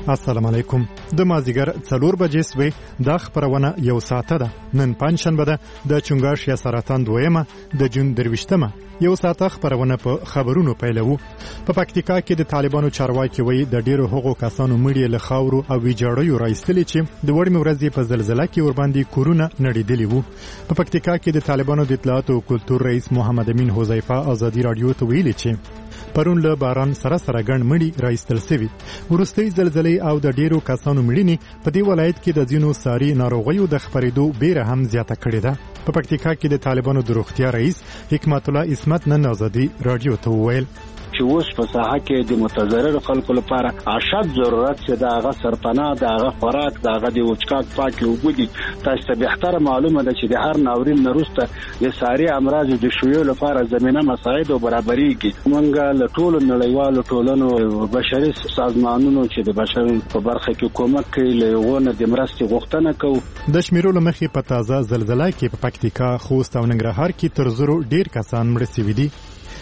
السلام علیکم. د مازیګر 4 بجې سوې د خبرونه یو ساعت ده. نن پنځشنبه ده د چنګاش یا سرطان دویمه د جون 23مه. یو ساعت خبرونه په خبرونو پیلوو. په پکتیکا کې د طالبانو چارواکي وایي د ډیرو هغو کسانو مړي له خاورو او ویجاړیو راایستلي چې د وړمې ورځې په زلزلہ کې ورباندې کورونه نړیدلي وو. په پکتیکا کې د طالبانو د اطلاعات او کلتور رئیس محمد امین حذیفه ازادي رادیو ته ویلي چې پرون له باران سره ګڼ مړي راایستل شوي. وروستۍ زلزلې او د ډیرو کسانو مړینې په دې ولایت کې د ځینو ساري ناروغیو د خپرېدو بیره هم زیاته کړې ده. په پکتیکا کې د طالبانو د روغتیا رئیس حکمت الله اسمت نن ازادي رادیو ته وویل چې اوس په ساحه کې د متضرر خلکو لپاره اشد ضرورت چې د هغه سرپناه د هغه خوراک د هغه د وچکاک پاکي اوبه دي. تاسو ته بهتره معلومه ده چې د هر ناورین وروسته د ساري امراض د شویو لپاره زمينه مساعد او برابرېږي. موږ له ټولو نړیوالو ټولنو بشري سازمانونو چې د بشر په برخه کې کومک کوي له یوونه د مرستې غوښتنه کوو. د شمیرولو مخې په تازه زلزلہ کې په پکتیکا، خوست او ننګرهار کې تر زرو ډیر کسان مړه شوي دي.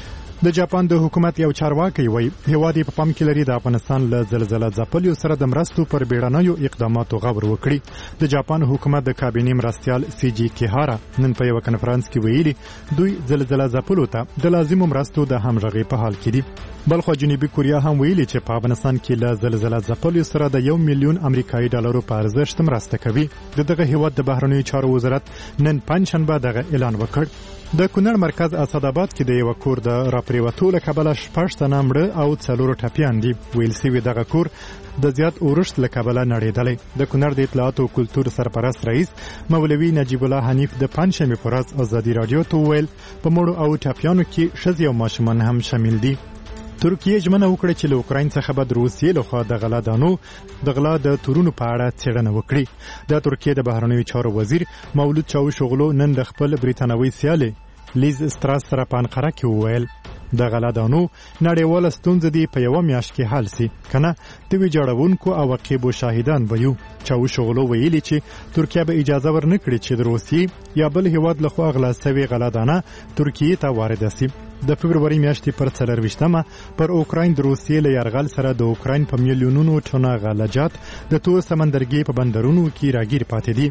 د جاپان د حکومت یو چارواکي وایي هیواد په پام کې لري د افغانستان له زلزلہ ځپلیو سره د مرستو پر بیړنیو اقداماتو غور وکړي. د جاپان حکومت د کابینې مرستیال سی جی کیهارا نن په یو کنفرانس کې ویلي دوی زلزلہ ځپلو ته د لازمو مرستو د همغږۍ په حال کې دي. بلخو جنوبي کوریا هم ویلي چې په افغانستان کې له زلزلہ ځپلیو سره د 1 میلیون امریکایي ډالرو په ارزښت مرسته کوي. دغه هیواد د بهرنیو چارو وزارت نن پنځشنبه دغه اعلان وکړ. د کونړ مرکز اسداباد کې د یو کور د راپریوتو له کبله 6 تنه مړه او 4 ټپیان دي. ویل سوي دغه کور د زیات اورښت له کبله نړیدلی. د کونړ د اطلاعات او کلتور سرپرست رئیس مولوي نجیب الله حنیف د پنځشنبې په ورځ ازادي رادیو ته وویل په مړو او ټپیانو کې ښځې او ماشومان هم شامل دي. ترکیه ژمنه وکړه چې له اوکراین څخه به د روسیې لخوا د غلا دانو د غلا د تورونو په اړه څېړنه وکړي. د ترکیه د بهرنیو چارو وزیر مولود چاوشوغلو نن د خپل بریتانوي سیالې لیز ستراس سره په انقره کې وویل د غلا دانو نړیواله ستونزه دی په یوه میاشت کې حل سي کنه د ویجاړونکو او عواقبو شاهدان به یو. چاوشوغلو ویلي چې ترکیه به اجازه ورنکړي چې د روسیې یا بل هیواد لخوا غلا سوي غلا دانه ترکیه ته وارده سي. د فبرवरी میاشتې پر 24مه پر اوکراین د روسیې له یرغل سره د اوکراین په میلیونونو ټنه غلجات د تور سمندرګي په بندرونو کې راګیر پاتې دي.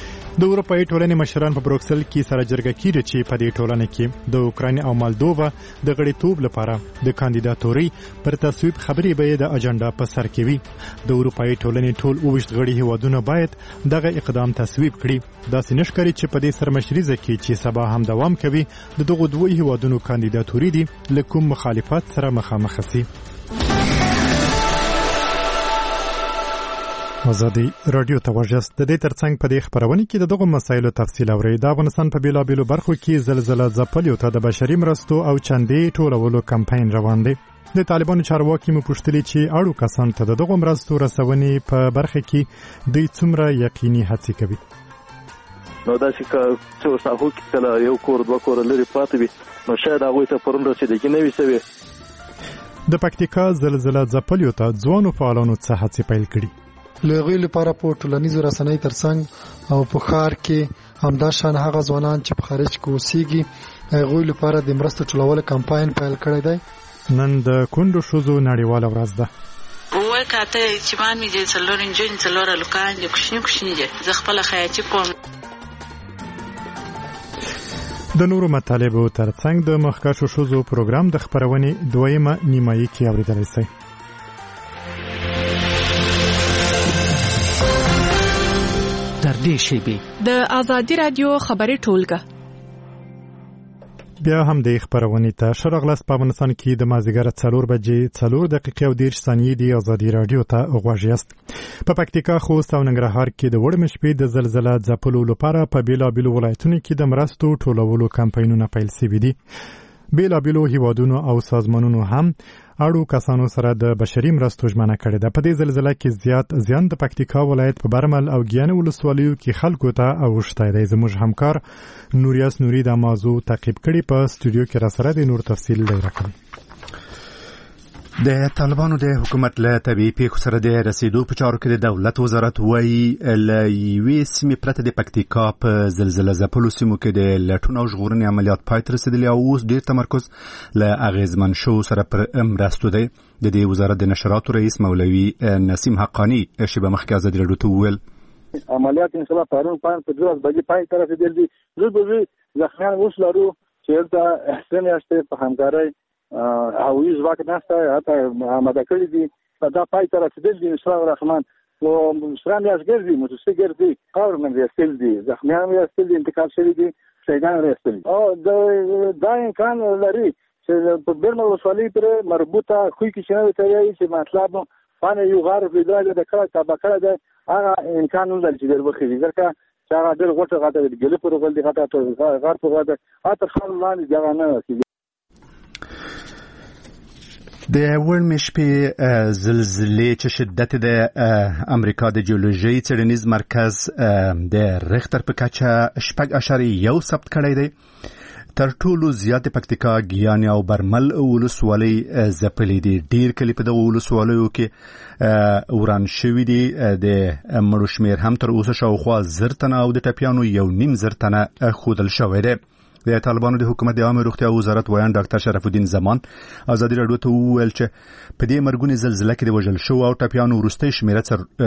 د اروپایي ټولنې مشران په بروکسل کې سره جرګه کیږي چې په دې ټولنه کې د اوکراین او مالدووا د غړیتوب لپاره د کاندیداتوري پر تصویب خبرې به د اجنډا په سر کې وي. د اروپایي ټولنې ټول 28 غړي هیوادونه باید دغه اقدام تصویب کړي. دا سنشکري چې په دې سرمشريزه کې چې سبا هم دوام کوي د دغه دوه هیوادونو کاندیداتوري دي لکه مخالفت سره مخامخ شي. ازادي رادیو ته وژاست. د دې ترڅنګ په دې خبرونه کې د دغه مسایلو تفصیل اوري. د افغانستان په بیلابیلو برخو کې زلزلہ ځپلیو ته د بشري مرستو او چندې ټولولو کمپاین روان دی. د طالبانو چارواکي مو پوښتلي چې اړو کسان ته د دغه مرستو رسونې په برخه کې دوی څومره یقیني هڅې کوي. نو دا چې څو ساحو کې کله یو کور دوه کور لري پاتې وي نو شاید هغوی ته پرون رسېدګي نه وي سوې. د پکتیکا زلزلہ ځپلیو ته ځوانو فعالانو څه هڅې پیل کړي. لغوی لپاره په ټولنیزو رسنۍ ترڅنګ او په ښار کې همدا شان هغه ځوانان چې په خارج کې اوسېږي هغوی لپاره د مرستو ټولولو کمپاین پیل کړی دی. نن د کونډو ښځو نړیواله ورځ ده. وای کاته چې مان می دې څلور انجن څلور لوکان دې کوشنی دي زه خپل خیاطي کوم. د نورو مطالبو ترڅنګ د مخکښو ښځو پروګرام د خبرونې دویمه نیمایي کې اورېدلی شئ. د ازادي رادیو خبري ټولګه بیا هم د خبرونې ته شرغلس په افغانستان کې د مازیګر 4 بجې 4 دقیقې او 10 ثانیې د ازادي رادیو ته غوږ یاست. په پکتیکا، خوست او ننګرهار کې د وړمې شپې د زلزلہ ځپلو لپاره په بیلابیلو ولایتونو کې د مرستو ټولولو کمپاینونه پیل شوي دي. بیلابیلو هیوادونو او سازمانونو هم اړو کسانو سره د بشري مرستو ژمنه کړې ده. په دې زلزلہ کې زیات زیان د پکتیکا ولایت په برمل او ګیان ولسوالیو کې خلکو ته اوښتی دی. زموږ همکار نوریاس نوري دا موضوع تعقیب کړي. په استودیو کې را سره د نور تفصیل دی راکړي. د طالبانو د حکومت له طبيعي پیښو سره د رسیدو په چارو کې د دولت وزارت وایي له یوې سیمې پرته د پکتیکا په زلزله ځپلو سیمو کې د لټون او ژغورنې عملیات پای ته رسیدلي او اوس ډېر تمرکز له اغیزمن شو سره پر مرستو دی. د دې وزارت د نشراتو رئیس مولوي نسیم حقانی شیبه مخکې ازادي راډیو ته وویل عملیات ان شاء الله پرون په 2 بجې پای ته رسیدلي دي. زه ځخمیان اوس لرو چې دا احسان یاسته په همکارۍ او یوز واک نسته حتی آماده کړی دي دا پای ته رسیدل دي ان شاء الله الرحمن و سران یاز ګرځي موټرسایکل ګرځي خاور من رسیدل دي زخمیان رسیدل دي انتقال شوی دي شهیدان رسیدل او دا امکان لري چې په برمل وسوالۍ پر مربوطه خوې کې شنه وتايي چې مطلب باندې یو غار پیدا د کړه طبقه ده هغه امکان نه لري چې دربخې ځکه چې هغه ډېر غوټه غاټه د ګلې پر غل دي غاټه غار په غاټه اته خان لاندې ځای نه د ورمې شپې زلزلې چې شدت د امریکا د جیولوژي څېړنیز مرکز د ریختر په کچه 6.1 ثبت کړی دی. تر ټولو زیات پکتیکا ګیان او برمل ولسوالۍ ځپلې دي. ډیر کلی په دغه ولسوالیو کې وران شوي دي. د مړو شمیر هم تر اوسه شاوخوا 1000 تنه او د ټپیانو 1.5 تنه ښودل شوی دی. د طالبانو د حکومت د عامه روغتیا وزارت ویان ډاکټر شرف الدین زمان ازادي راډیو ته وویل چې په دې مرګونی زلزلې کې د وژل شو او ټپیانو وروستي شمیره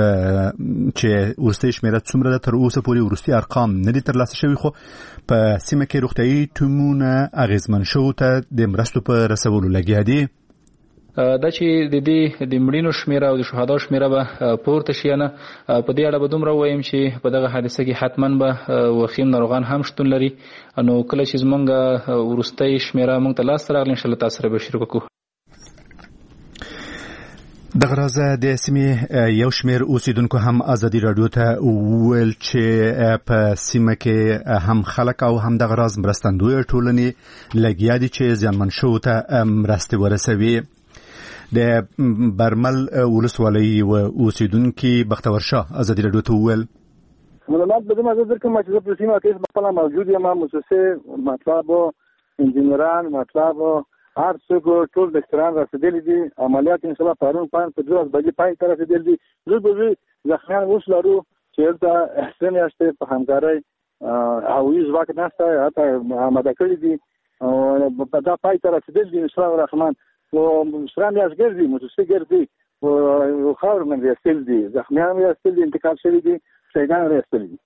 څومره ده تر اوسه پورې وروستي ارقام نه دي ترلاسه شوي خو په سیمه کې روغتیايي ټیمونه اغیزمن شو ته د مرستو په رسولو لګیا دي. دا چې د دې د مړینو شمیره او د شهدا شمیره به پورته شي نه په دې اړه به دومره وایم چې په دغه حادثه کې حتماً به وخیم ناروغان هم شتون لري. نو کله چې زمونږ ورستۍ شمیره مونږ ته لاس راغلی ان شاء الله تاسو سره به شریک وکړو. دغه راز د سیمې یو شمیر اوسیدونکو هم ازادي راډیو ته وویل چې په سیمه کې هم خلک او هم دغه راز مرستندوی ټولنې لګیا دي چې زیانمن شو ته مرستې ورسوي. د برمل ولسوالۍ و اوسیدونکو بختور شاه ازادي راډیو ته وویل معلومات به ما ذکر کوم چې په سیمه کې خپل موجود یم مؤسسه مطلب انجنیران مطلب هر څوک ټول د ستران رسیدلي دي. عملیات ان شاء الله پرون په 2 بجې پای ته رسیدلي دي. زه ځخمیان اوس لرو چې دا احسان یاسته په همکارۍ او یوز واک نسته حتی آماده کړی دي او دا پای ته رسیدلي دي ان شاء الله الرحمن و سران یاز ګرځي موټرسایکل ګرځي او خاور من رسیدل دي زخمیان رسیدل دي انتقال شوی دي شهیدان رسیدل دي.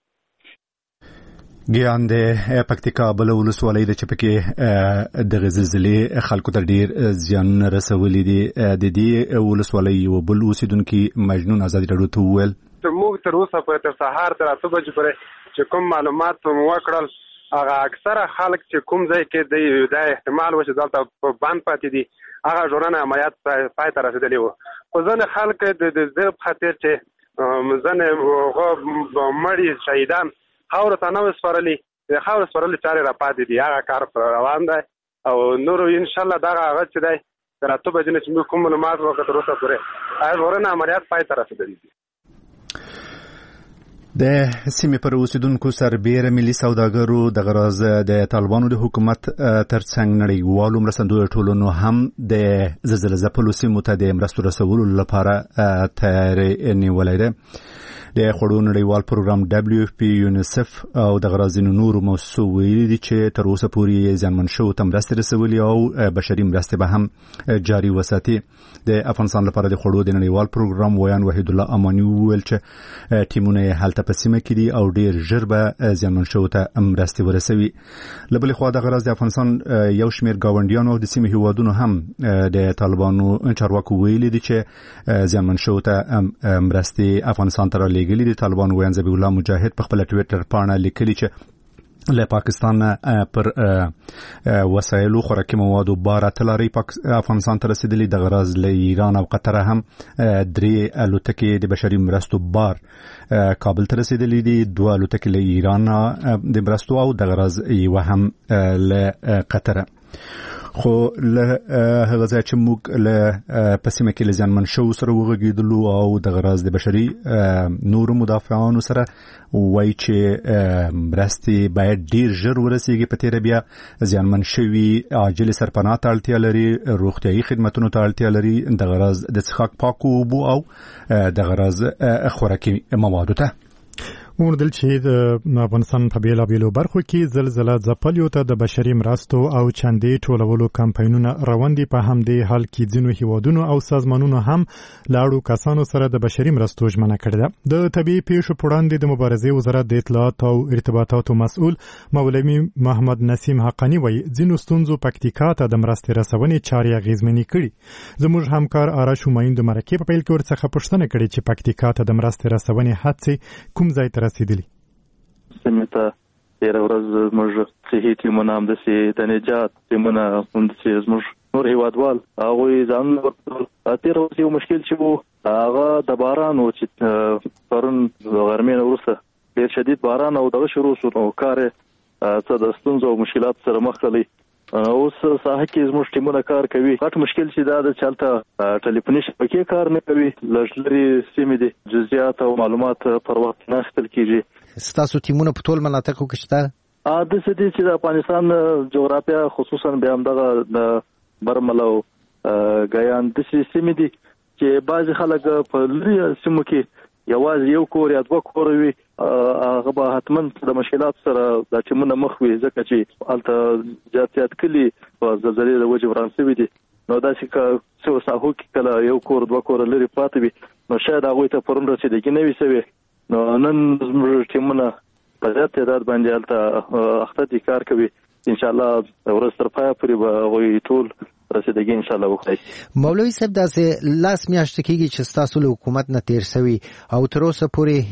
ګیان د پکتیکا بل ولسوالۍ د چپکې د زلزلې خلکو ته ډیر زیان رسولي دي. د دې ولسوالۍ یو بل اوسیدونکو مجنون ازادي راډیو ته وویل موږ تر اوسه په سهار تر 8 بجې پورې چې کوم معلومات مو وکړل هغه اکثره خلک چې کوم ځای کې د احتمال و چې دلته په باندې پاتې دي هغه ژورنه عملیات پای ته رسیدلی وو. خو ځنې خلک د دې خاطر چې ځنې مړي شهیدان خاورو ته نه وسپارلي د خاورو سپارلو چارې را پاتې دي. هغه کار پر روان دی او نور انشاءالله دغه هغه چې دی تر 8 بجې نه چې موږ کوم معلومات وکړو تر اوسه پورې هغه ژورنه عملیات پای ته رسیدلي دي. د سیمې پر اوسیدونکو سربیره ملي سوداګرو د غراز د طالبانو د حکومت ترڅنګ نړیوالو مرستندویو ټولنو هم د زلزلې ځپلو سیمو ته د مرستو رسولو لپاره تیاری نیولی دی. د خوړو نړیوال پروګرام WFP یونیسف او د غرازینو نورو موسسو ویلي دي چې تر اوسه پورې زیانمن شو ته مرستې رسولي او بشري مرستې به هم جاري وساتي. د افغانستان لپاره د خوړو د نړیوال پروګرام ویان وحید الله امانی وویل چې ټیمونه یې هلته په سیمه کې دي او ډیر ژر به زیانمن شو ته مرستې ورسوي. له بلې خوا د غراز د افغانستان یو شمیر ګاونډیانو او د سیمې هیوادونو هم د طالبانو چارواکو ویلي دي چې زیانمن شو ته مرستې افغانستان ته رالیږي. د طالبان ویان ذبیح الله مجاهد په خپل ټویټر باندې لیکلي چې له پاکستان پر وسایلو خوراکي موادو بار تلاري افغانستان ته رسیدلي. د غراز له ایران او قطر هم 3 الوتکې د بشري مرستو بار کابل ته رسیدلي دي. 2 الوتکې له ایران د مرستو او د غراز یو هم له قطر. خو له هغه ځای چې موږ له پسیمه کې له ځانمن شو سره وغږیدلو او د غراز د بشري نورو مدافعانو سره وایي چې مرستې باید ډیر ژر ورسیږي په تیره بیا ځانمن شوي عاجل سرپناه ته اړتیا لري، روغتیایي خدمتونو ته اړتیا لري، د غراز د څښاک پاکو اوبو او د غراز خوراکي موادو ته. وموندل چې د افغانستان په بیلابیلو برخو کې زلزله ځپلیو ته د بشري مرستو او چندې ټولولو کمپاینونه روان دي. په همدې حال کې ځینو هیوادونو او سازمانونو هم لاړو کسانو سره د بشري مرستو ژمنه کړې ده. د طبیعي پیښو په وړاندې د مبارزې وزارت د اطلاعات او ارتباطاتو مسؤل مولوي محمد نسیم حقانی وایي ځینو ستونزو پکتیکا ته د مرستې رسونې چارې اغیزمنې کړي. زموږ همکار آرش همایون د مرکې په پیل کې ورڅخه پوښتنه کړې چې پکتیکا ته د مرستې رسونې هڅې کوم ځای ته رسیدلی. سمته تیر ورځ موږ صحي ټیمونه هم داسې د نجات ټیمونه هم داسې زموږ نور هیوادوال هغوی ځانونه ورکړل. تیر ورځ یو مشکل چې و هغه د باران و چې پرون د غرمې نه وروسته ډېر شدید باران او دغه شروع شو، نو کار څه د ستونزو او مشکلات سره مخ کړی. اوس ساحه کې زموږ ټیمونه کار کوي. غټ مشکل چې دا د چلته ټلیفوني شبکې کار نه کوي، لږ لري سیمې دي، جزئیات او معلومات پر وخت نه اخیستل کیږي. ستاسو ټیمونه په ټول مناطقو کې شته؟ د څه دي چې د افغانستان جغرافیه خصوصا بیا همدغه د برمل او ګیان د سیمې دي چې بعضې خلک په لرې سیمو کې یوازې یو کور یا دوه کور وي، هغه به حتما د مشکلات سره د ټیمونه مخ وي، ځکه چې هلته زیات کلي په زلزلې د وجې وران شوي دي. نو داسې که څو ساحو کې کله یو کور دوه کوره لرې پراته وي، نو شاید هغوی ته پرون رسیدګي نه وي شوې. نو نن زموږ ټیمونه په زیات تعداد باندې هلته اخته دي، کار کوي. انشاءالله ورځ تر پایه پورې به هغوی ټول رسیدګي انشاءالله وکړي. مولوي صاحب داسې لاس میاشتې کېږي چې ستاسو له حکومت نه تیر شوي او تر اوسه پورې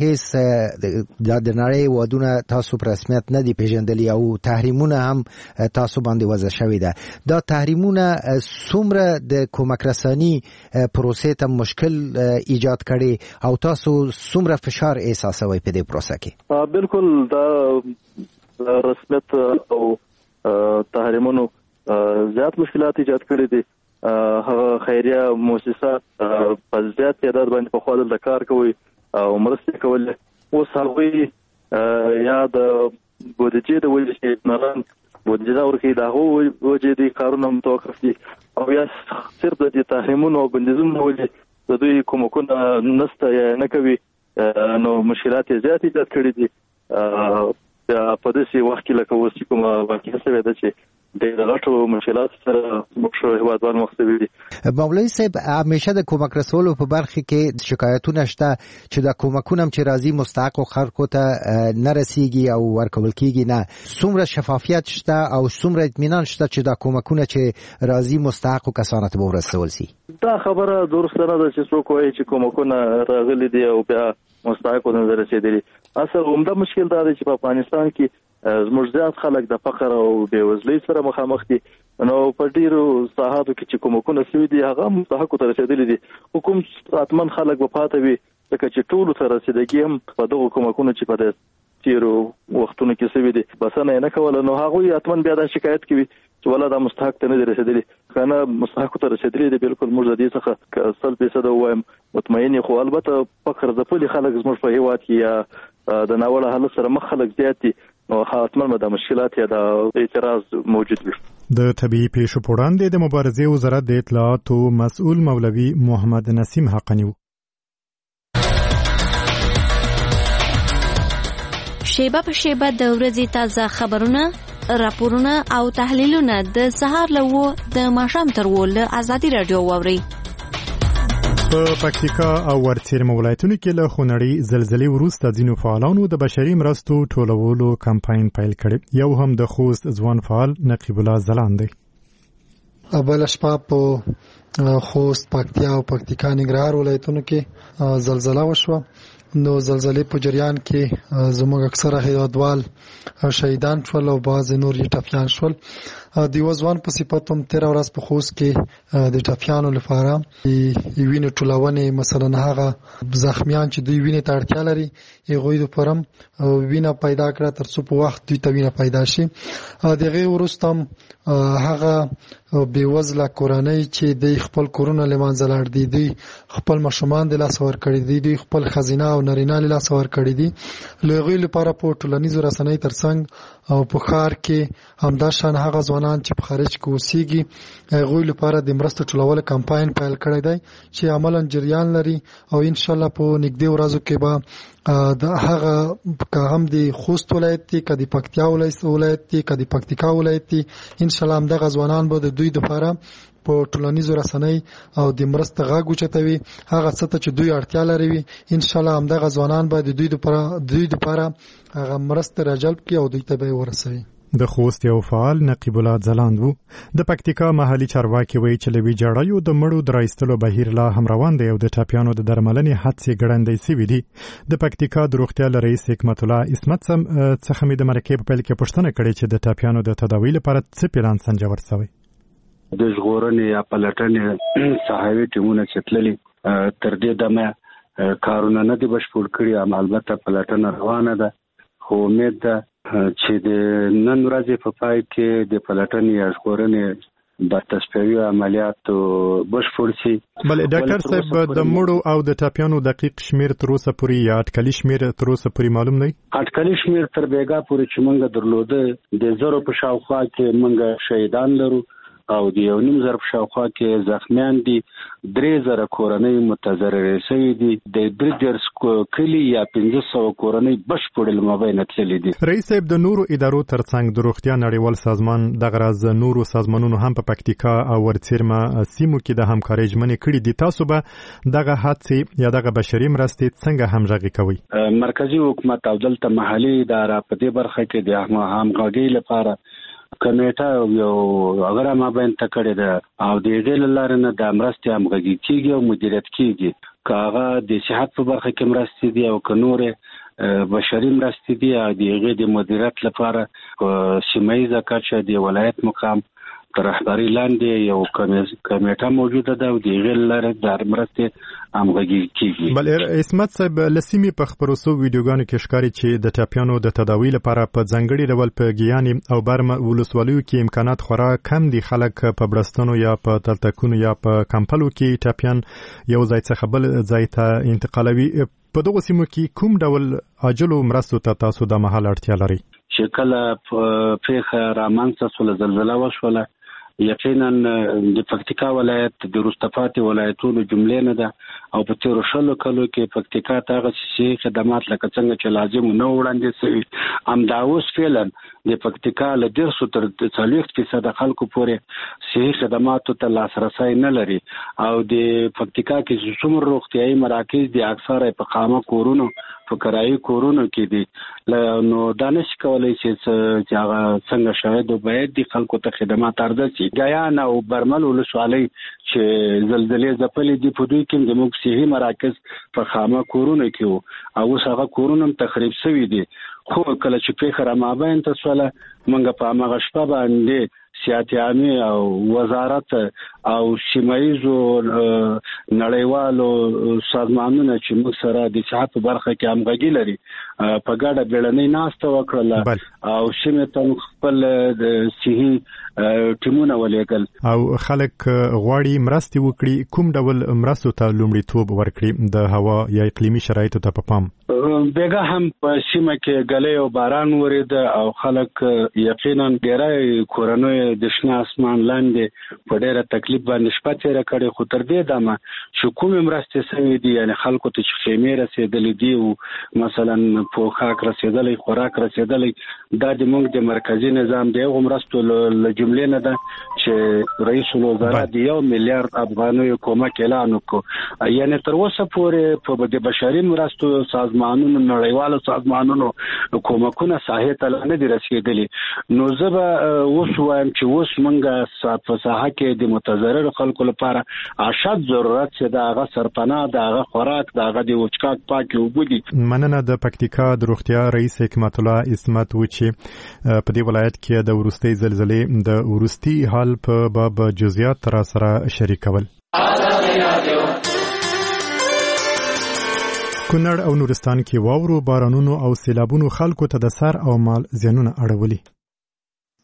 هیڅ د نړۍ هېوادونه تاسو په رسمیت نه دي پیژندلي او تحریمونه هم تاسو باندې وضع شوي ده. دا تحریمونه څومره د کومک رساني پروسې ته مشکل ایجاد کړي او تاسو څومره فشار احساسوئ په دې پروسه کې؟ بالکل دا رسمیت او تحریمونو زیات مشکلات ایجاد کړي دي. هغه خیریه مؤسسات په زیات تعداد باندې په خوا دلته کار کوي او مرستې کولې. اوس هغوی یا د بودیجې د وجې چې نران بودیجه نه ورکوي، د هغو وجې دي کارونه متوقف دي، او یا صرف د دې تحریمونو او بندیزونو د وجې د دوی کومکونه نشته یا نه کوي، نو مشکلات یې زیات ایجاد کړي دي. په داسې وخت کې لکه اوس چې کومه واقعه شوې ده چې ډېر غټو مشکلات سره موږ هېوادوال مخ شوي دي. مولوي صاحب همیشه د کومک رسولو په برخه کې شکایتونه شته چې د کومکونه چې راځي مستحقو خلکو ته نه رسیږي او ورکول کیږي نه. څومره شفافیت شته او څومره اطمینان شته چې د کومکونه چې راځي مستحقو کسانو ته ورسول شي؟ دا خبره درسته نه ده چې څوک وایي چې کومکونه راغلي دي او بیا مستحقو ته نه رسېدلي. اصل عمده مشکل دا دی چې په افغانستان کې زموږ زیات خلک د فقر او بېوزلۍ سره مخامخ دي. نو په ډیرو ساحاتو کې چې کومکونه شوي دي هغه مستحقو ته رسېدلي دي. حکوم حتما خلک به پاته وي، ځکه چې ټولو ته رسېدګي هم په دغو کومکونو چې په تیرو وختونو کې شوي دي بسنه یې نه کوله. نو هغوی حتما بیا دا شکایت کوي چې ولا دا مستحق ته نه دي رسېدلي. که نه مستحقو ته رسېدلي دي، بالکل موږ د دې څخه 100% ووایم مطمئن یو. خو البته فقر ځپلي خلک زموږ په هېواد کې یا د ناوړه حالت سره مخ خلک زیات دي، نو حتما به د مشکلات یا د اعتراض موجود وي. د طبیعي پیښو په وړاندې د مبارزې وزارت د اطلاعاتو مسؤل مولوي محمد نسیم حقانی. شیبه په شیبه د ورځې تازه خبرونه، راپورونه او تحلیلونه د سهار له 9 د ماښام تر 10 له ازادي رادیو واورئ. په پکتیکا او ورڅیرمه ولایتونو کې له خونړۍ زلزلې وروسته ځینو فعالانو د بشري مرستو ټولولو کمپاین پیل کړی. یو هم د خوست ځوان فعال نقیب الله ځلان دی. بله شپه په خوست، پکتیا او پکتیکا ننګرهار ولایتونو کې زلزله وشوه. نو زلزلې په جریان کې زموږ اکثره هیوادوال شهیدان شول او بعض نور یې ټپیان شول. د یوه ځوان په صفت هم تېره ورځ په خوست کې د ټپیانو لپاره وینې ټولونې، مثلا هغه زخمیان چې دوی وینې ته اړتیا لري هغوی دپاره هم وینه پیدا کړه تر څو په وخت دوی ته وینه پیدا شي. د هغې وروسته هم هغه بیوزله کورنۍ چې د خپل کورونه لمانځل اړ دي خپل ماشومان د لاس ور کړی دي خپل خزینه او نارینه له لاس ور کړی دي لغوی لپاره په ټولنیزو رسنۍ ترڅنګ او په ښار کې همدا شان هغه ځوانان چې په خارج کې اوسېږي هغوی لپاره د مرستو ټولولو کمپاین پیل کړی دی چې عملاً جریان لري او ان شاء الله په نږدې ورځو کې به د هغه که هم د خوست ولایت دی که د پکتیا ولایت دی که د پکتیکا ولایت دی ان شاء الله همدغه ځوانان به د دوی لپاره په ټولنیزو رسنۍ او د مرسته غږ اوچتوي هغه څه ته چې دوی اړتیا لري ان شاء الله همدغه ځوانان به د دوی لپاره هغه مرسته راجلب کړي او دوی ته به ورسوي. د خوست یو فعال نقیب الله ځلاند وو. د پکتیکا محلي چارواکي وایي چې لوی جړایو د مړو درایستلو بهیر لا هم روان دی او د ټاپیانو د درملنې هڅې ګړندۍ سوي دي. د پکتیکا د روغتیا رئیس حکمت الله اسمت څخه مې د مرکې په پیل کې پوښتنه کړې چې د ټاپیانو د تداوی لپاره څه پلان سنجول شوی. د ژغورنې یا پلټنې صحاوي ټیمونه چې تللي تر دې دمه کارونه نه دي بشپړ کړي اما البته پلټنه روانه ده خو امید ده چې د نن ورځې په پای کې د پلټنې یا ژغورنې د تصفیوي عملیاتو بشپړ شي. بل ډاکټر صاحب د مړو او د ټاپیانو دقیق شمیر تر اوسه پورې یا اټکلي شمیر تر اوسه پورې معلوم نه دی. اټکلي شمیر تر بیګا پورې چې موږ درلوده د زرو په شاوخوا کې موږ شهیدان لرو او د 1.5 په شاوخوا کې زخمیان دي 3,000 کورنۍ متضرر شوي دي د بریډرز کلی یا 1500 کورنۍ بشپړ لمباینه تللي دي. رئیس صاحب د نورو ادارو ترڅنګ د روغتیا نړیوال سازمان د غرض نورو سازمانونو هم په پکتیکا او ورڅیرمه سیمو کې د همکارۍ ژمنې کړې دي. تاسو به دغه هڅې یا دغه بشري مرستې څنګه همغږي کوئ؟ مرکزی حکومت او دلته محلي اداره په دې برخه کې د همغږۍ لپاره کمیټه یو هغه ما باندې تکړه ده او د دې لپاره نه د مرستې همغږي کیږي او مدیریت کیږي کاغه د صحت په برخه کې مرستې دي او کنوره بشري مرستې دي او د دې مدیریت لپاره سیمایي کچه د ولایت مقام تر رهبری لاندې یو کمیټه موجوده ده او د غیر لاره د مرستې همغږي کیږي. بل اسمت صاحب لسیمي په خبرسو ویډیوګانو کې ښکاري چې د ټاپیانو د تداوی لپاره په ځنګړي ډول په ګیاني او برمه ولسوالیو کې امکانات خورا کم دي. خلک په برستانو یا په تلتکونو یا په کمپلو کې ټاپیان یو ځای څخه بل ځای ته انتقالوي. په دغه سیمو کې کوم ډول عاجلو مرستو ته تاسو د مهال اړتیا لرئ؟ چې کله پیښه رامنځته شوه زلزله وشوله یقینا د پکتیکا ولایت د روستفاتي ولایتونو جملې نه ده او په تیر شلو کلو کې پکتیکا ته غوښتي خدمات لکه څنګه چې لازم نه وړاندې شوی ام دا اوس فعلا د پکتیکا له 100 تر 40% خلکو پورې صحي خدماتو ته لاسرسي نه لري او د پکتیکا کې څومره روغتيایي مراکز دي اکثره په خامه کورونو په کرایي کورونو کې دي نو دانش کولای شي چې هغه څنګه شاید باید د خلکو ته خدمات ارزښت ګیان او برمل ولسوالۍ چې زلزلې ځپلې دي په دوی کې زموږ صحي مراکز په خامه کورونو کې او اوس هغه کورونه تخریب شوي دي خو کله چې پیښه را مابین ته سواله موږ په هغه شپه باندې سیاحتي عامه او وزارت او سیمایزو نړیوالو سازمانونو چې موږ سره د صحت په برخه کې همغږي لري په ګډه بیړنۍ ناسته وکړه او سیمه ته خپل د صحي ټیمونه ولېږل او خلک غواړي مرستې وکړي. کوم ډول مرستو ته لومړیتوب ورکړي د هوا یا اقلیمي شرایطو ته په پام؟ بیګا هم په سیمه کې غلې او باران ورید او خلک یقینا ډېرای کورنۍ د شنه اسمان لاندې په ډېره تکلیف باندې شپه تېره کړې خو تر دې دمه چې کومې مرستې سوي دي یعنی خلکو ته چې خیمې رسېدلې دي او مثلا پوښاک رسېدلی خوراک رسېدلی دا د موږ د مرکزی نظام دی هغه مرستو له جملې نه ده چې رئیس الوزرا د 1 میلیارډ افغانیو کومک اعلان وکړ یعنی تر اوسه پورې په د بشري مرستو سازمانونو نړیوالو سازمانونو کومکونه ساحه ته نه دي رسېدلي نو زه به اوس وایم چې اوس موږ په ساحه کې د متضرر خلکو لپاره اشد ضرورت چې د هغه سرپناه د هغه خوراک د هغه د وچکاک پاکي اوبه دي. مننه د پکتیکا د روغتیا رئیس حکمت الله اسمت و چې په دې ولایت کې د ورستۍ زلزلې د ورستي حال په باب جزئیات را سره شریکول. کونړ او نورستان کې واورو بارانونو او سیلابونو خلکو ته د سر او مال زیانونه اړولي.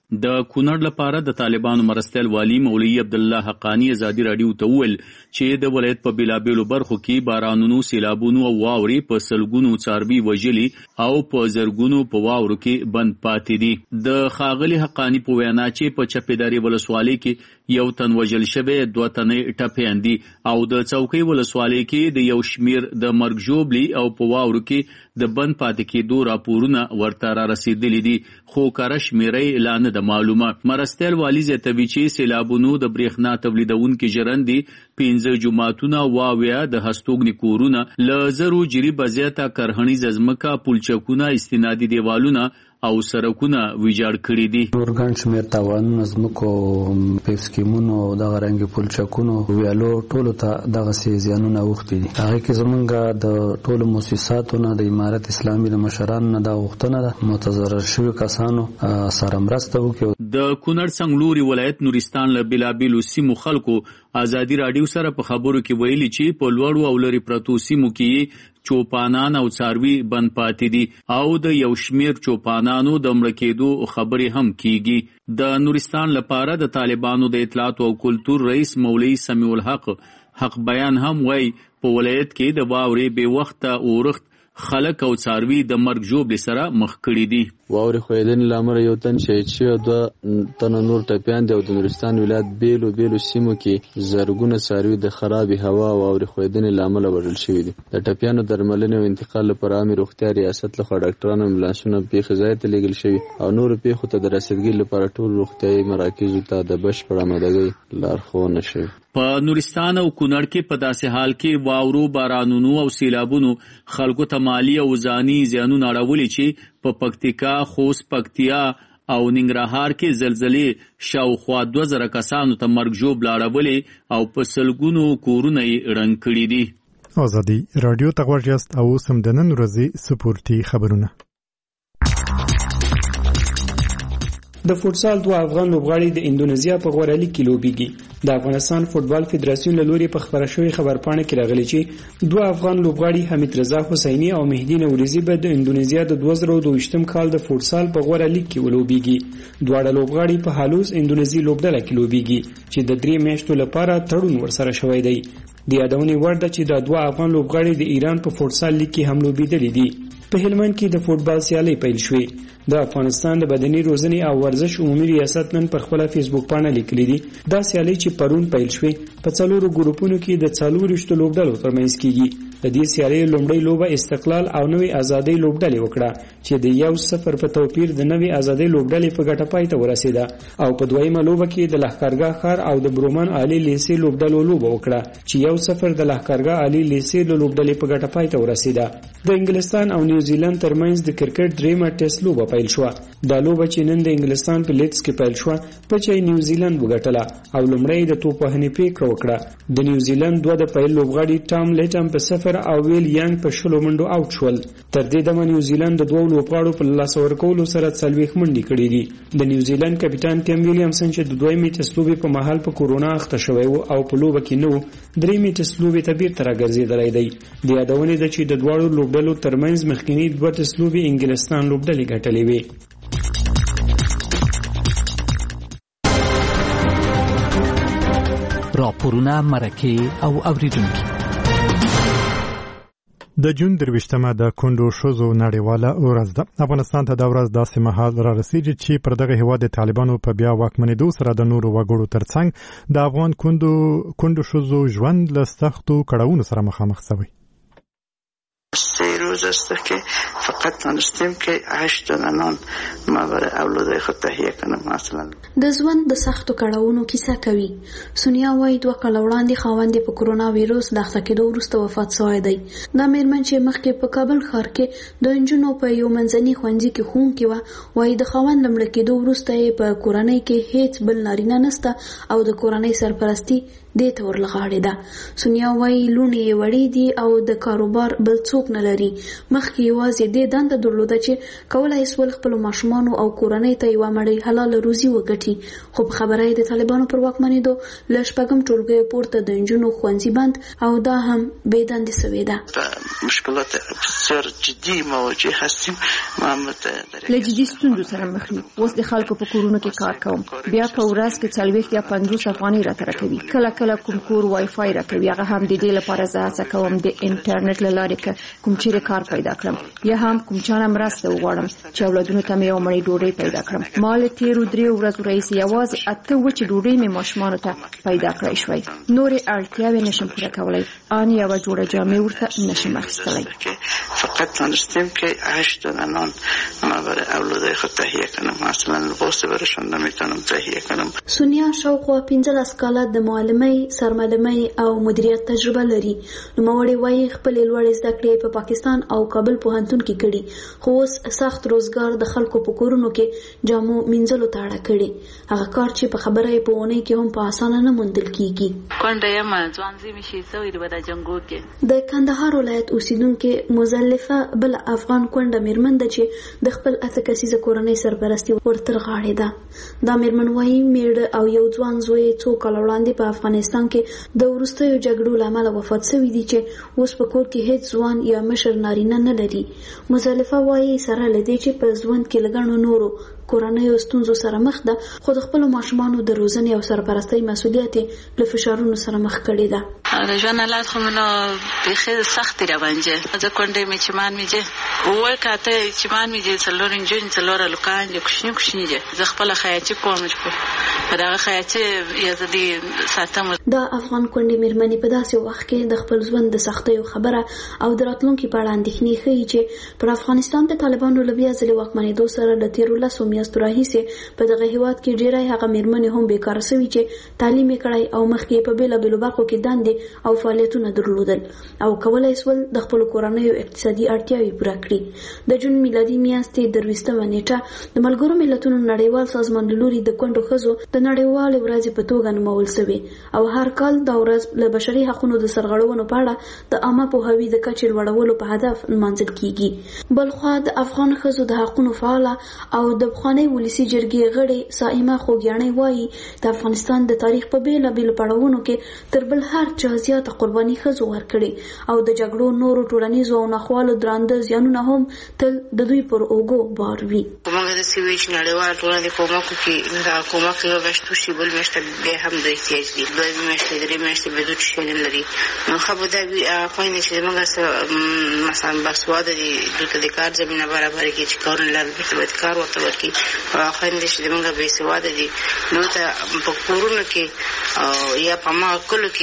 د کونړ لپاره د طالبانو مرستیال والی مولوی عبد الله حقانی ازادي رادیو ته وویل چې د ولایت په بیلابیلو برخو کې بارانونو، سیلابونو او واورې په سلګونو څاروي وژلي او په زرګونو په واورو کې بند پاتې دي. د ښاغلي حقانی په وینا چې په چپیداري ولسوالۍ کې یو تن وژل شوی، 2 تنې ټپیان دي او د څوکۍ ولسوالۍ کې د یو شمیر د مرګ ژوبلي او په واورو کې د بند پاتې کېدو راپورونه ورته را رسیدلي دي، خو کره شمیرې لا نه ده معلومه. مرستیال والی زیاتوي چې سیلابونو د برېښنا تولیدونکي ژرندې، 15 جوماتونه، واویا د هستوګنې کورونه، له زرو جریبه زیاته کرهڼیزه ځمکه، پلچکونه، استنادي دیوالونه او سرکونه ویجاړ کړي دي. ورګان شمیر تاوانونه زمکو په سکیمونو او دغه رنګ پلچکونو ویالو ټولو ته دغه سي زیانونه وختي دي. هغه کې زمونږ د ټولو مؤسساتو نه د امارت اسلامي د مشرانو نه د غوښتنه ده متضرر شوي کسانو سره مرسته وکړي. د کونړ څنګلوري ولایت نورستان له بیلابیلو سیمو خلکو ازادي رادیو سره په خبرو کې ویلي چې په لوړو او لري پرتو سیمو کې چوپانان او څاروي بند پاتې دي او د یو شمیر چوپانانو د مړه کېدو خبرې هم کیږي. د نورستان لپاره د طالبانو د اطلاعات او کلتور رئیس مولوی سمیع الحق بیان هم وایي په ولایت کې د واورې بې وخته اورښت خلک او څاروي د مرګ ژوبلې سره مخ کړي دي. واورې ښویېدنې له امله یو تن شهید شوی او 2 تنه نور ټپیان دي او د نورستان ولایت بیلو سیمو کې زرګونه څاروي د خرابې هوا او واورې ښویېدنې له امله وژل شوي دي. د ټپیانو درملنې او انتقال لپاره عامې روغتیا ریاست لخوا ډاکټرانو امبولانسونه پیښې ځای ته لېږل شوي او نورو پیښو ته د رسېدګۍ لپاره ټولو روغتیایي مراکزو ته د بشپړ آمادګۍ لارښوونه شوې. په نورستان او کونړ کې په داسې حال کې واورو، بارانونو او سیلابونو خلکو ته مالی او ځاني زیانونه اړولي چې په پکتیکا، خوست، پکتیا او ننګرهار کې زلزلې شاوخوا 2000 کسانو ته مرګ ژوبله اړولې او په سلګونو کورونه یې ړنګ کړي دي. ازادي رادیو ته غوږ یاست او اوس هم د نن ورځې سپورتي خبرونه. د فوټسال 2 افغان لوبغاړي د اندونیزیا په غوړه لیګ کې لوبېږي. د افغانستان فوټبال فدراسیون له لوري په خبره شوې خبرپاڼه کې راغلي چې 2 افغان لوبغاړي حمید رضا حسیني او مهدي نوریزي به د اندونیزیا د 2022 کال د فوټسال په غوړه لیګ کې ولوبېږي. دواړه لوبغاړي په هالوز اندونیزي لوبډله کې لوبېږي چې د 3 میاشتو لپاره تړون ورسره شوی دی. د یادونې وړ ده چې د 2 افغان لوبغاړي د ایران په فوټسال لیګ کې هم لوبېدلي دي. په هلمند کې د فوټبال سیالۍ پیل شوې. د افغانستان د بدني روزنې او ورزش عمومي ریاست نن پر خپل فیسبوک باندې لیکلي دي دا سیالۍ چې پرون پیل شوې په 4 ګروپونو کې د 4 لوبډلو ترمنځ کیږي. د دې سیالۍ لومړی لوبه استقلال او نوې ازادۍ لوبډلې وکړه چې د 1-0 په توپیر د نوې ازادۍ لوبډلې په ګټه پای ته ورسېده او په دویمه لوبه کې د لښکرګاه ښار او د برومن علي لیسې لوبډلو لوبه وکړه چې 1-0 د لښکرګاه علي لیسې لوبډلې په ګټه پای ته ورسېده. د انګلستان او نیوزیلند ترمنځ د کرکټ دریمه ټیسټ لوبه پیل شوه. دا لوبه چې نن د انګلستان په لیډز کې پیل شوه په چې نیوزیلند وګټله او لومړی د توپ وهنې پریکړه وکړه. د نیوزیلند 2 د پیل لوبغاړي ټام لیټم په 0 او ویل یانګ په 20 منډو آوټ شول. تر دې دمه نیوزیلند د 2 لوبغاړو په لاس ورکولو سره 40 منډې کړې دي. د نیوزیلند کپټان ټیم ویلیامسن چې د 2 ټیسټ لوبې په مهال په کورونا اخته شوی و او په لوبه کې نو 3 ټیسټ لوبې ته بیرته راګرځېدلی دی. د یادونې ده چې د 2 لوبډلو ترمنځ مخکینی 2 ټیسټ لوبې انګلستان لوبډلې ګټلې وې. راپورونه، مرکې او اوریدونکي. د جون 23مه د کندو شوزو نړیواله ورځ ده. افغانستان ته دا ورځ داسې مهال را رسیږي چې پر دغه هیواد د طالبانو په بیا واکمنېدو سره د نورو وګړو ترڅنګ د افغان کندو شوزو ژوند له سختو کړاوونو سره مخامخ شوی. 3 روز است که فقط دانستیم که 8 زنان ما برای اولادای خود تهیه کنم. مثلا د ژوند د سختو کړاوونو کیسه کوي. سونیا وایي 2 کاله وړاندې خاوند په کورونا وایروس د اخته کېدو وروسته وفات شوی دی. دا مېرمن چې مخکې په کابل ښار کې د انجونو په یو منځني ښوونځي کې ښوونکې وه، وایي د خاوند له مړه کېدو وروسته یې په کورنۍ کې هیڅ بل نارینه نشته او د کورنۍ سرپرستي دې ته ورلغاړې ده. سونیا وایي لوڼې یې وړې دي او د کاروبار بل څوک نه لري مخکې یوازې د دنده درلوده چې کولای سول خپل ماشومان او کورنۍ ته یو مړی حلال روزي وګټي، خو په خبره د طالبانو پر واکمنېدو له شپږم ټولګي پورته د نجونو ښوونځي بند او دا هم بې دندې سوې ده. مشکلات بسیار جدي مواجه هستیم. له جدي ستونزو سره مخ یو. اوس د خلکو په کورونو کې کار کوم، بیا په ورځ کې 40 یا 50 افغانۍ راته راکوي. کله کله کوم کور وای فای راکوي، هغه هم د دې لپاره زه هڅه کوم د انټرنیټ له لارې کوم چیرې کار پیدا کړم، یا هم کوم چانه مرسته وغواړم چې اولادونو ته مې یو مړۍ ډوډۍ پیدا کړم. ما له تیرو 3 ورځو راهیسې یوازې 8 وچې ډوډۍ مې ماشومانو ته پیدا کړی شوی. نورې اړتیاوې نشم پوره کولی، ان یوه جوړه جامې ورته نشم اخیستلی. فقط تونستیم که 8 دانه نان ما برای اولادای خود تهیه کنم، مثلا لباس برایشان نمیتونم تهیه کنم. سونیا شاوخوا 15 کاله د معلمۍ، سرمعلمۍ او مدیریت تجربه لري. نوموړې وایي خپلې لوړې زده کړې په پاکستان او کابل پوهنتون کې کړي، خو اوس سخت روزګار د خلکو په کورونو کې جامو مینځلو ته اړه کړي. هغه کار چې په خبره یې په اونۍ کې هم په اسانه نه موندل کیږي. د کندهار ولایت اوسیدونکو مزلفه بل افغان کونډه میرمن ده چې د خپل 8 کسیزه کورنۍ سرپرستی ورتر غاړې ده. دا میرمن وایي میړه او یو ځوان زوی 2 کال وړاندې په افغانستان کې د وروستیو جګړو له امله وفات شوی دي چې اوس په کور کې هیڅ ځوان یا مشر نارینه نه لري. مزلفه وایي سره لدی چې په ژوند کې لګڼو نورو کورنۍ ستونزو سره مخ ده، خو د خپل ماشومانو د روزنې او سرپرستۍ مسؤلیت له فشارونو سره مخ کړي ده. ژوند حالات خو منو بخیر سخت روانجه زه کونډې مې چې مان مې وای کاته چې مان مې څلور انجن څلور لوکان د کوشنی زه خپل خیاطي کوم په دغه خیاطي یزدي ساتم. دا افغان کونډې میرمنې په داسې وخت کې د خپل ژوند د سختیو خبره او د راتلونکي په اړه اندېښنې ښیي چې پر افغانستان د طالبانو له بیا ځلې واکمنېدو سره د تیرو 10 میاشتو راهیسې په دغه هیواد کې ډېری هغه میرمنې هم بیکاره شوي چې تعلیم یې کړی او مخکې په بېلابېلو برخو کې دندې او فعالیتونه درلودل او کولای شول د خپلو کورنیو اقتصادي اړتیاوې پوره کړي. د جون میلادي میاشتې 23 نیټه د ملګرو ملتونو نړیوال سازمان له لوري د کونډو ښځو د نړیوالې ورځې په توګه نومول شوې او هر کال دا ورځ له بشري حقوقو د سرغړونو په اړه د عامه پوهاوي د کچې لوړولو په هدف نمانځل کیږي. بلخوا د افغان ښځو د حقوقو فعاله او د پخوانۍ ولسي جرګې غړې صائمه خوږیاڼۍ وایي د افغانستان د تاریخ په بیلابېلو پړاوونو کې تر بل هر چا زیاته قرباني ښځو ورکړې او د جګړو نورو ټولنیزو او ناخوالو درانده زیانونه هم تل د دوی پر اوږو بار وي. موږ د سویچ نړیوال ټولنې په کومک کې دا کومک یو بشتو شی بل مشته به هم د احتیاج دي دوی مشته درې مشته به دوی شي نه لري. نو خو دا خوینه چې موږ مثلا باسواده دي د کار زمينه برابر کې چې کار لري په کار ورته ورکی او خوینه چې موږ به سواده دي نو ته په کورونو کې یا په ما کولو کې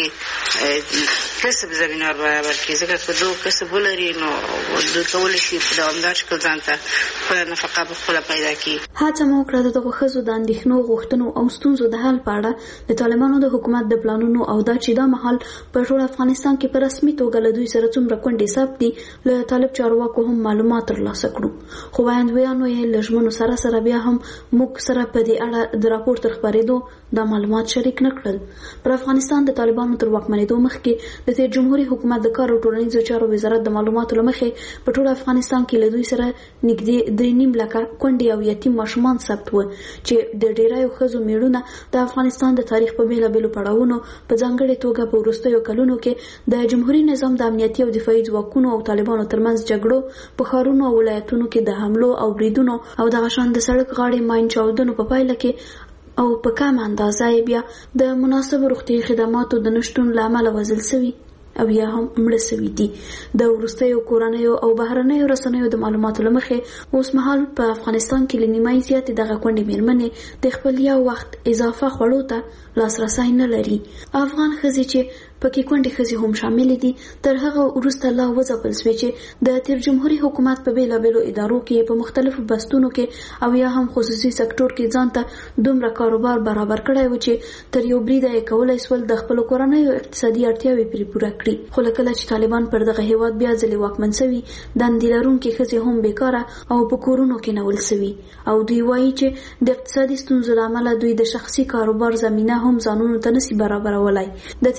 کسب زمينه برابر کې ځکه چې دوی کسب ولري نو دوی کولای شي په دوامدار شکل ځانته په نفقه په خپل پیدا کړي. هڅه مو کړې د ښځو د اندېښنو غوښتنو او ستونزو د حل په اړه د طالبانو د حکومت د پلانونو او دا چې دا مهال په ټول افغانستان کې په رسمي توګه له دوی سره څومره کونډې ثبت دي له طالب چارواکو هم معلومات ترلاسه کړو. خو وایندویانو یې له ژمنو سره بیا هم موږ سره په دې اړه د راپور تر خپرېدو دا معلومات شریک نه کړل. پر افغانستان د طالبانو تر واکمنېدو مخکې د تیر جمهوریت حکومت د کار او ټولنیزو چارو وزارت د معلوماتو لمخې په ټول افغانستان کې له دوی سره نږدې 3.5 لکه کونډې او یتیم ماشومان ثبت و چې د ډیرایو ښځو میړونه د افغانستان د تاریخ په بیلابېلو پړاوونو په ځانګړې توګه په وروستیو کلونو کې د جمهوریت نظام د امنیتي او دفاعي ځواکونو او طالبانو ترمنځ جګړو په ښارونو او ولایتونو کې د حملو او بریدونو او د غشان د سړک غاړې ماین چاودنو په پایله کې او په کم اندازه بیا د مناسب روغتیايي خدماتو د نشټون له امله وژل شوي او یا هم مړه شوي دي. د وروستیو کورنیو او بهرنیو رسنیو د معلوماتو له مخې اوس مهال په افغانستان کې له نیمایي زیاتې دغه کونډې میرمنې د خپل یو وخت اضافه خوړو ته لاسرسی نه لري. افغان ښځې چې پکې کونډې ښځې هم شامل دي تر هغه وروسته لا وځپل شوې چې د تیر جمهوریت حکومت په بیلابېلو ادارو کې په مختلفو بستونو کې او یا هم خصوصي سکتور کې ځان ته دومره کاروبار برابر کړی و چې تر یو بریده یې کولی شول د خپلو کورنیو اقتصادي اړتیاوې پرې پوره کړي. خو له کله چې طالبان پر دغه هیواد بیا ځلې واکمن شوي دندې لرونکې ښځې هم بیکاره او په کورونو کې نول شوي او دوی وایي چې د اقتصادي ستونزو له امله دوی د شخصي کاروبار زمینه هم ځانونو ته نشي برابرولای. د تیر جمهوریت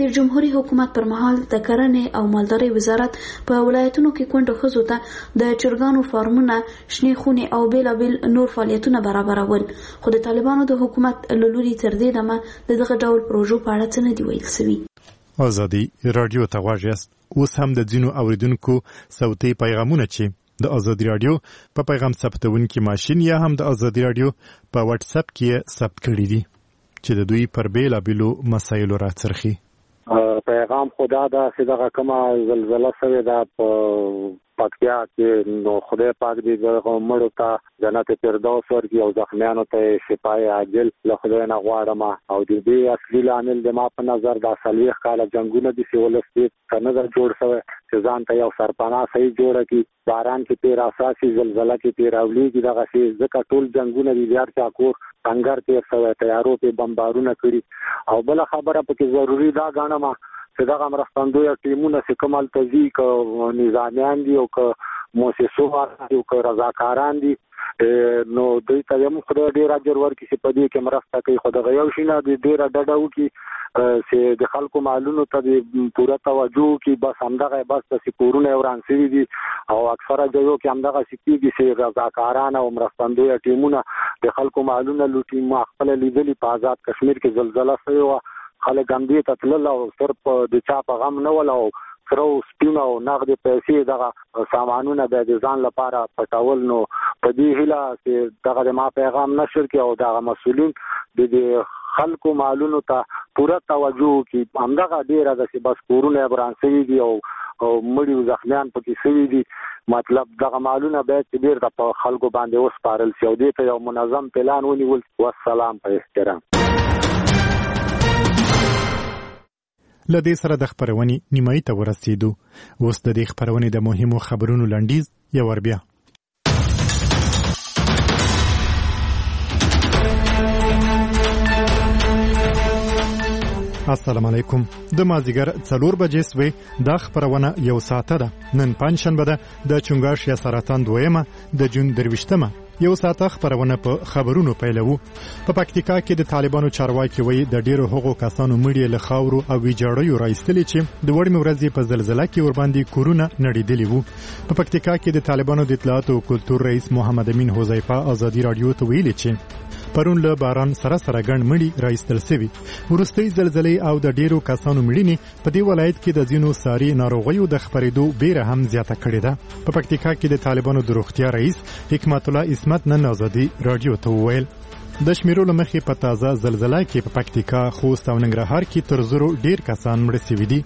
دغه حکومت پر مهال د کرنې او مالدارۍ وزارت په ولایتونو کې کونډو ښځو ته د چرګانو فارمونه، شنې خونې او بیلابیل نور فعالیتونه برابرول. خو د طالبانو د حکومت له لوري تر دې دمه د دغه ډول پروژو په اړه څه نه دي ویل سوي. ازادي رادیو ته غواړئ یاست. اوس هم د ځینو اوریدونکو صوتي پیغامونه چې د ازادي رادیو په پیغام ثبتونکي ماشین یا هم د ازادي رادیو په واتس اپ کې ثبت کړي دي چې د دوی پر بیلابیلو مسایلو راڅرخي. پیغام خدا دا چې دغه کومه زلزله شوې ده په پکتیا کې، نو خدای پاک دې دغه مړو ته جنت فردوس ورکړي او زخمیانو ته شفای عاجل له خدای نه غواړم. او د دې اصلي لامل د ما په نظر د 40 کاله جنګونه دي چې ولستي څنګه جوړ شوی چې ځان ته یو سرپناه صحیح جوړه کی. باران کې تیر اساسي زلزلہ کې تیر اولیږي دغه شی ځکه ټول جنگونه دي یار چا کور څنګه تیر شوی تیارو په بمبارونه کړی. او بل خبره پکې ضروری دا غاڼه چې دغه مرستندوی ټیمونه چې کومل تزي ک نظامیان دي او ک مؤسسو او ک رضاکاران دي، نو دوی ته هم خدای ډیر اجر ورکړي چې په دې کې مرسته کوي. خو دغه یو شی نه دی ډیر ډډه وکړي چې د خلکو مالونو ته پوره توجه کوي. بس همدغه بس د کورونه وران شوي دي او اکثره ځایو کې همدغه سکیږي چې رضاکاران او مرستندوی ټیمونه د خلکو مالونه لوټي. ما خپل لیدلي په آزاد کشمیر کې زلزلہ شوی و، خلک هم دې ته تلل او صرف د چا په غم نه ول او سره سپینه او نغدې پیسې دغه سامانونه د ځان لپاره پټول. نو په دې هیله چې دغه د ما پیغام نشر کې او دغه مسؤلین د خلکو مالونو ته پوره توجه کوي. همدغه ډیره ده چې بس کورونه بران شوي دي او مړي زخمیان پکې شوي دي. مطلب دغه مالونه باید ډیر د خلکو باندې وسپارل شي او دې ته یو منظم پلان ونیول. والسلام په احترام. لدې سره د خبرونې نیمایي ته ورسېدو. اوس د دې خبرونې د مهمو خبرونو لنډیز یو ور بیا. السلام علیکم. د مازیګر 4 بجې سوې دا خبرونه یو ساعته ده. نن پنځشنبه ده د چنګاښ یا سرطان 2 د جون 23 یو ساعته خبرونه په خبرونو پیلوو. په پکتیکا کې د طالبانو چارواکي وایي د ډیرو هغو کسانو مړي له خاورو او ویجاړیو راایستلي چې د وړمې ورځې په زلزلہ کې ورباندې کورونه نړیدلي وو. په پکتیکا کې د طالبانو د اطلاعات او کلتور رئیس محمد امین حذیفه ازادي رادیو ته ویلي چې پرون له باران سره ګڼ مړي راایستل شوي. وروستۍ زلزلې او د ډیرو کسانو مړینې په دې ولایت کې د ځینو ساري ناروغیو د خپرېدو بیره هم زیاته کړې ده. په پکتیکا کې د طالبانو د روغتیا رئیس حکمت الله اسمت نن ازادي رادیو ته وویل د شمیرو له مخې په تازه زلزلہ کې په پکتیکا، خوست او ننګرهار کې تر 100 ډیر کسان مړه شوي دي.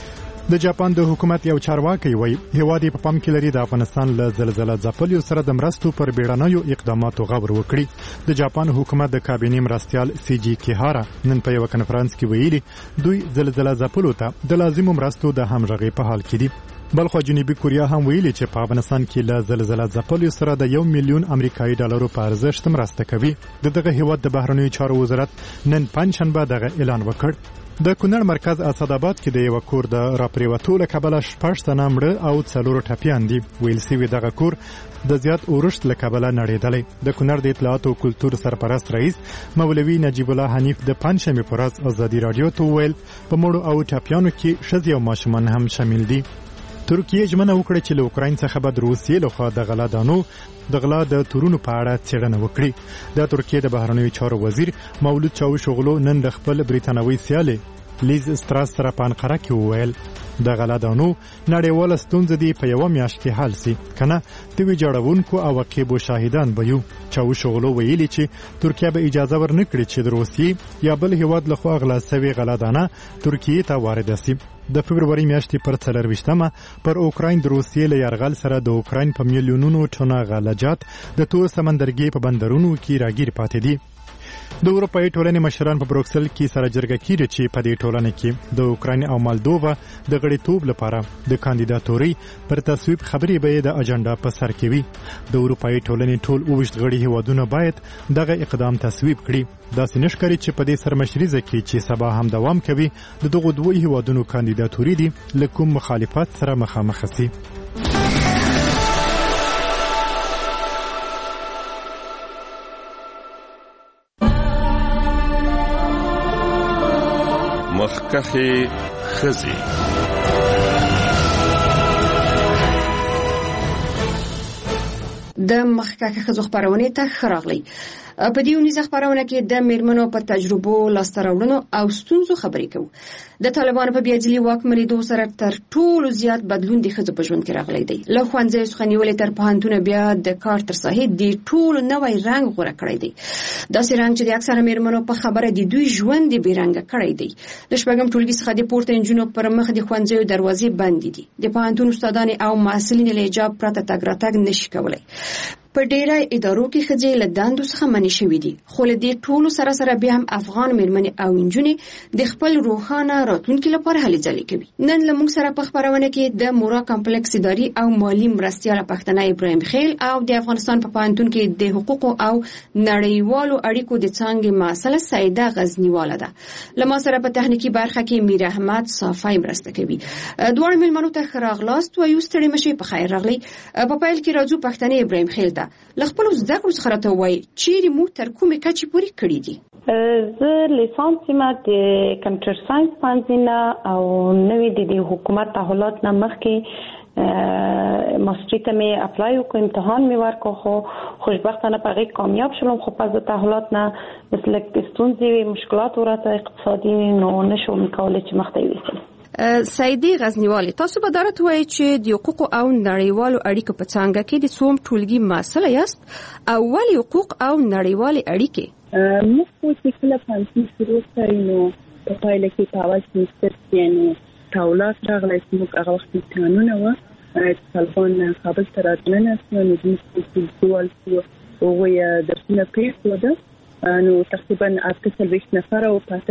د جاپان د حکومت یو چارواکي وایي هیواد په پام کې لري د افغانستان له زلزلہ ځپلیو سره د مرستو پر بیړنیو اقداماتو غور وکړي. د جاپان حکومت د کابینې مرستیال سی جی کیهارا نن په یو کنفرانس کې ویلي دوی زلزلہ ځپلو ته د لازمو مرستو د همغږۍ په حال کې دي. بلخو جنوبي کوریا هم ویلي چې په افغانستان کې له زلزلہ ځپلیو سره د 1 میلیون امریکایي ډالرو په ارزښت مرسته کوي. دغه هیواد د بهرنیو چارو وزارت نن پنځشنبه دغه اعلان وکړ. د کونړ مرکز اسداباد کې د یو کور د راپریوتو له کبله 6 تنه مړه او 4 ټپیان دي. ویل سوي دغه کور د زیات اورښت له کبله نړیدلی. د کونړ د اطلاعات او کلتور سرپرست رئیس مولوي نجیب الله حنیف د پنځشنبې په ورځ ازادي رادیو ته وویل په مړو او ټپیانو کې ښځې او ماشومان هم شامل دي. ترکیه ژمنه وکړه چې له اوکراین څخه به د روسیې لخوا د غلا دانو د غلا د تورونو په اړه څېړنه وکړي. د ترکیه د بهرنیو چارو وزیر مولود چاوشوغلو نن د خپل بریتانوي سیالې لیز ستراس سره په انقره کې وویل د غلا دانو نړیواله ستونزه دی په یوه میاشت کې حل سي کنه د ویجاړونکو عواقبو شاهدان به یو. چاوشوغلو ویلي چې ترکیه به اجازه ورنکړي چې د روسیې یا بل هیواد لخوا غلا سوي غلا دانه ترکیه ته وارد سي. د فبرवरी میاشتې پر 24 پر اوکراین د روسیې له یرغل سره د اوکراین په میلیونونو ټنه غلجات د تور سمندرګي په بندرونو کې راګیر پاتې دي. د اروپایي ټولنې مشران په بروکسل کې سره جرګه کیږي چې په دې ټولنه کې د اوکراین او مالدووا د غړیتوب لپاره د کاندیداتوري پر تصویب خبرې به د اجنډا په سر کې وي. د اروپایي ټولنې ټول اوږد غړي هیوادونه باید دغه اقدام تصویب کړي. داسې نشکري چې په دې سرمشریزه کې چې سبا هم دوام کوي د دغو دوه هیوادونو کاندیداتوري دي له کوم مخالفت سره مخامخ شي. مخکخې ښځې. د مخکخه ښځو خبرونه ته خراغلی. په دې ونیزه خبرونه کې د میرمنو په تجربو لاسته راوړنو او ستونزو خبرې کوو. د طالبانو په بیاځلي واکمنېدو سره تر ټولو زیات بدلون د ښځو په ژوند کې راغلی دی. له ښوونځیو څخه نیولې تر پوهنتونه بیا د کار تر ساحې د ټولو نوی رنګ غوره کړی دی. داسې رنګ چې د اکثره میرمنو په خبره د دوی ژوند د بې رنګه کړی دی. د شپږم ټولګي څخه د پورته نجونو پر مخ د ښوونځیو دروازې بندې دي. د پوهنتون استادان او محصلین له حجاب پرته تګ راتګ نشي کولای. په ډیری ادارو کې ښځې له دندو څخه منع شوې دي. خو له دې ټولو سره بیا هم افغان میرمنې او نجونې د خپل روښانه راتلونکي لپاره هلې ځلې کوي. نن له موږ سره په خبرونه کې د مورا کمپلیکس اداري او مالی مرستیال پښتنه ابراهیم خیل او د افغانستان په پوهنتون کې د حقوقو او نړیوالو اړیکو د څانګې مسله سیده غزنیواله ده. له ما سره په تخنیکی برخه کې میر احمد صافی مرسته کوي. دواړو میلمنو ته ښه راغلاست و یو ستړي مشي په خیر راغلی. په پیل کې راځو پښتنه ابراهیم خیل له خپل زده کړو څخه راته وایي چیرې مو تر کومې کچې پورې کړي دي؟ زه لیسانس ما د کمپیوټر ساينس پانځینه او نوې د حکومت تحولات نه مخکې ماستری ته مې اپلای وکړ، امتحان مې ورکړ، خو خوشبختانه په هغې کامیاب شولم. خو پس د تحولات نه مثل ستونزې مشکلات ورته اقتصادي نو نشوم کولی چې مخته یوسم. سیدی غزنیوالی، تاسو به درته وایي چې د حقوق او نړیوالو اړیکو په څانګه کې د څوم ټولګي مسله یاست او ولې حقوق او نړیوالې اړیکې؟ موږ چې کله پانسي شروع کړی نو په پایله کې په اول سمستر کې نو تحولات راغلی چې موږ هغه وخت امتحانونه وه طالبان کابل ته راتلنه سوه نو زموږ ټولګیوال چې هغوی درسونه پرېښوده نو تقریبا 48 نفره او په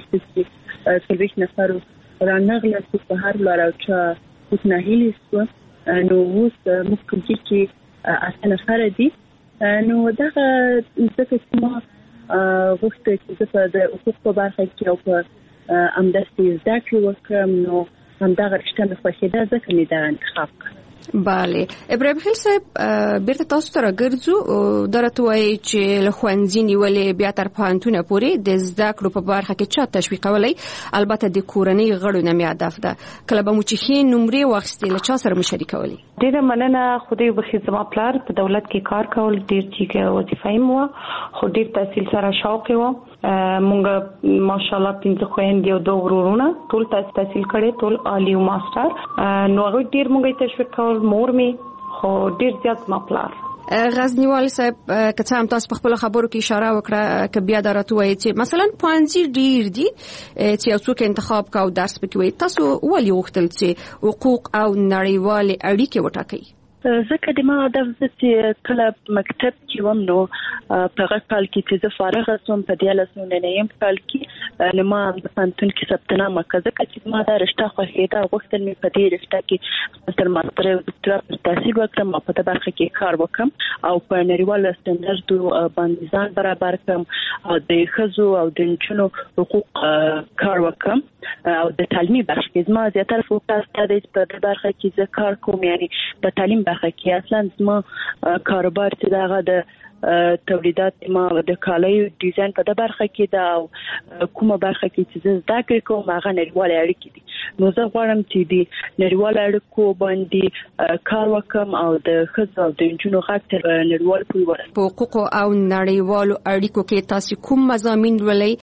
48 نفرو رانغله چې په هر لار او چا ناهیلي شوه نو اوس موږ ټولګي کې 8 نفره دي. نو دغه ځکه چې ما غوښته چې زه په د حقوق په برخه کې او په همداسې زده کړې وکړم نو همدغه رشته مې خوښېده ځکه مې دغه انتخاب کړ. بله ابراهیم خیل صاحب بیرته تاسو ته راګرځو. درته وایي چې له ښوونځي نیولې بیا تر پوهنتونه پورې د زده کړو په برخه کې چا تشویقولی؟ البته د کورنۍ غړو نه مې هدف ده. کله به مو چې ښې نمرې واخیستې له چا سره مو شریکولې؟ ډېره مننه. خدای وبخښي زما پلار په دولت کې کار کول ډېر چې وظیفه یې وه خو ډېر تحصیل سره شوق یې وه. مونږ ماشاءالله 15 خویندې او 2 ورونه ټول تحصیل کړي، ټول عالی او ماستر. نو هغه ډېر مونږ تشویق کول، مور می خو ډېر زیات ما پلار. غزنیوال صاحب که څه هم تاسو په خپل خبرو کې اشاره وکړه که بیا درته وایي چې مثلا پوهنځي ډېر دي چې یو څوک انتخاب کا او درس پکې وایي، تاسو ولې غوښتل چې حقوق او نړیوالې اړیکې وټاکئ؟ ځکه د ما هدف زه چې کله مکتب کې وم نو په هغه کال کې چې زه فارغه شوم په 1999 کال کې نو ما د پوهنتون کې ثبت نام وکړ ځکه چې ما دا رشته خوښېده. غوښتل مې په دې رشته کې تر ماستر او دکتورا تحصیل وکړم او په دې برخه کې کار وکړم او په نړیوالو سټنډرډو باندې ځان برابر کړم او د ښځو او د نجونو حقوق کار وکړم او د تعلیمي برخه کې زما زیاتره فوکس دی په دې برخه کې زه کار کوم، یعنی په تعلیم برخه کې اصلا زما کاروبار چې دغه د تولیدات ما د کالیو ډیزاین په د برخه کې دا کومه برخه کې چې زده کړې کوم هغه نړیوالې اړیکې دي. نو زه غواړم چې د نړیوالو اړیکو باندې کار وکړم او د ښځو او د نجونو غږ تر نړیوالو پورې ورسوم. په حقوقو او نړیوالو اړیکو کې تاسو کوم مضامین ولې